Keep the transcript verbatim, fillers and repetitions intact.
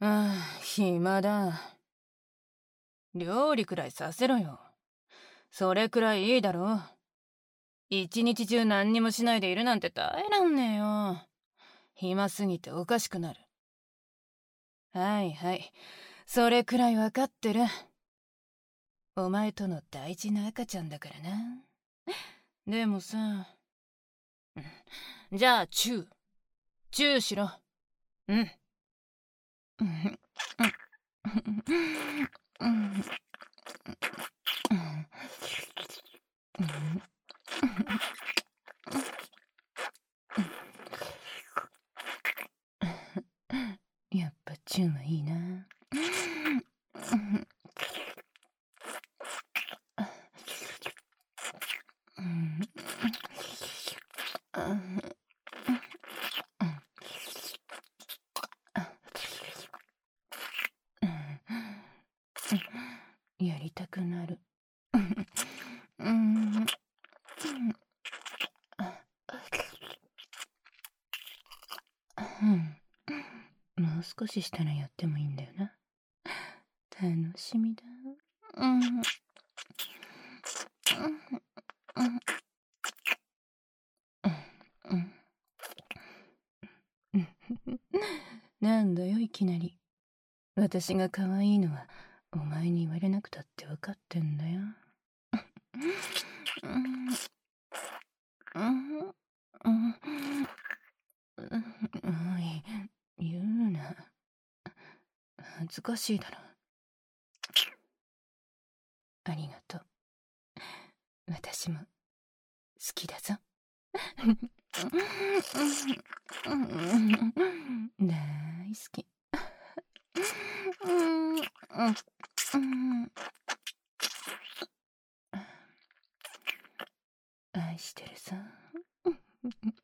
ああ、暇だ。料理くらいさせろよ。それくらいいいだろ。一日中何にもしないでいるなんて耐えらんねえよ。暇すぎておかしくなる。はいはい、それくらいわかってる。お前との大事な赤ちゃんだからな。でもさ、じゃあチューチューしろ。うん。やっぱチューはいいな。やりたくなる。もう少ししたらやってもいいんだよな。楽しみだ。なんだよいきなり。私が可愛いのはお前に言われなくたって分かってんだよ。おい、言うな。恥ずかしいだろ。ありがとう。私も好きだぞ。大好き。愛してるさ。